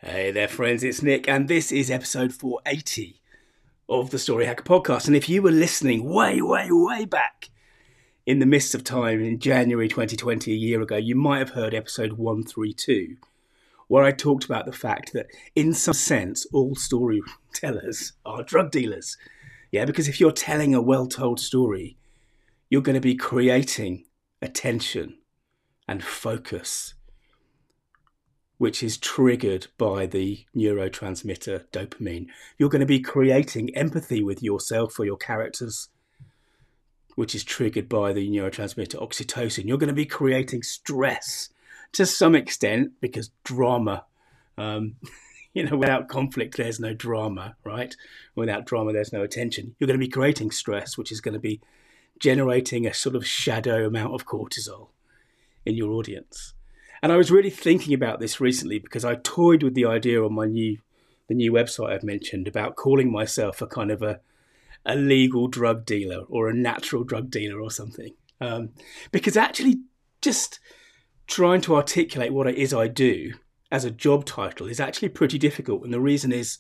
Hey there, friends, it's Nick, and this is episode 480 of the Story Hacker podcast. And if you were listening way back in the mists of time in January 2020, a year ago, you might have heard episode 132, where I talked about the fact that in some sense, all storytellers are drug dealers. Yeah, because if you're telling a well-told story, you're going to be creating attention and focus, which is triggered by the neurotransmitter dopamine. You're going to be creating empathy with yourself or your characters, which is triggered by the neurotransmitter oxytocin. You're going to be creating stress to some extent because drama, without conflict, there's no drama, right? Without drama, there's no attention. You're going to be creating stress, which is going to be generating a sort of shadow amount of cortisol in your audience. And I was really thinking about this recently because I toyed with the idea on the new website I've mentioned about calling myself a kind of a legal drug dealer or a natural drug dealer or something. Because actually just trying to articulate what it is I do as a job title is actually pretty difficult. And the reason is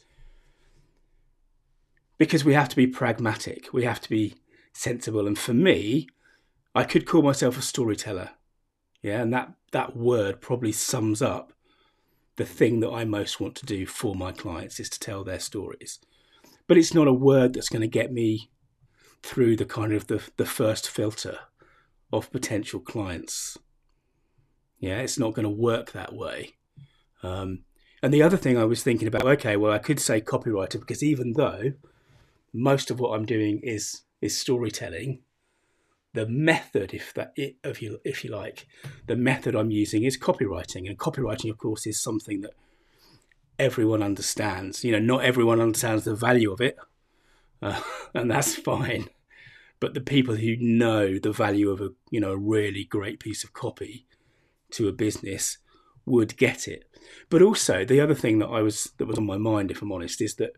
because we have to be pragmatic. We have to be sensible. And for me, I could call myself a storyteller. Yeah, and that word probably sums up the thing that I most want to do for my clients is to tell their stories. But it's not a word that's going to get me through the kind of the first filter of potential clients. Yeah, it's not going to work that way. And the other thing I was thinking about, okay, well, I could say copywriter because even though most of what I'm doing is storytelling, the method, if you like, the method I'm using is copywriting. And copywriting, of course, is something that everyone understands. Not everyone understands the value of it, and that's fine. But the people who know the value of a really great piece of copy to a business would get it. But also, the other thing that was on my mind, if I'm honest, is that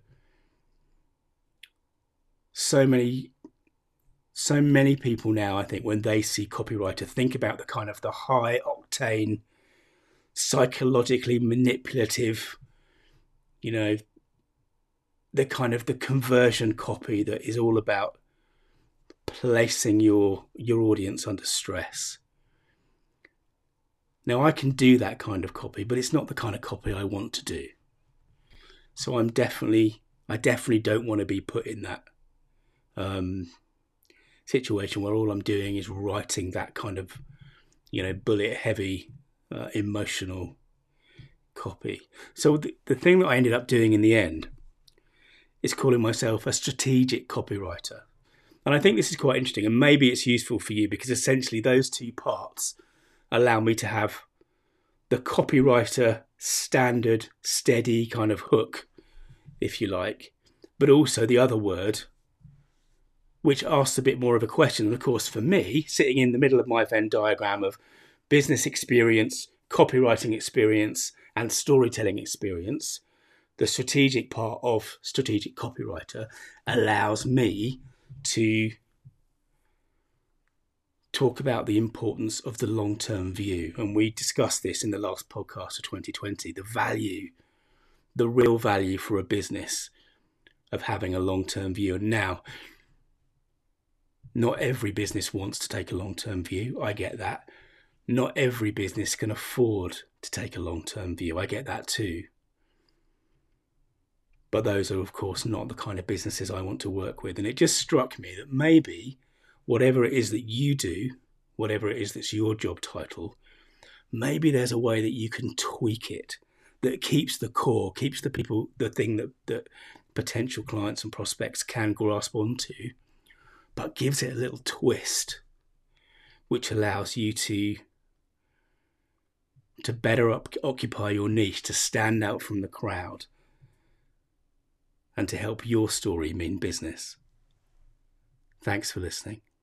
so many people now, I think, when they see copywriter, think about the kind of the high octane, psychologically manipulative, the kind of the conversion copy that is all about placing your audience under stress. Now, I can do that kind of copy, but it's not the kind of copy I want to do. So I definitely don't want to be put in that situation where all I'm doing is writing that kind of, bullet heavy, emotional copy. So the thing that I ended up doing in the end is calling myself a strategic copywriter. And I think this is quite interesting, and maybe it's useful for you because essentially those two parts allow me to have the copywriter standard, steady kind of hook, if you like, but also the other word, which asks a bit more of a question. And of course, for me, sitting in the middle of my Venn diagram of business experience, copywriting experience, and storytelling experience, the strategic part of strategic copywriter allows me to talk about the importance of the long-term view. And we discussed this in the last podcast of 2020, the real value for a business of having a long-term view. And now, not every business wants to take a long-term view. I get that. Not every business can afford to take a long-term view. I get that too. But those are, of course, not the kind of businesses I want to work with. And it just struck me that maybe whatever it is that you do, whatever it is that's your job title, maybe there's a way that you can tweak it that keeps the core, keeps the people, the thing that potential clients and prospects can grasp onto, but gives it a little twist, which allows you to better occupy your niche, to stand out from the crowd, and to help your story mean business. Thanks for listening.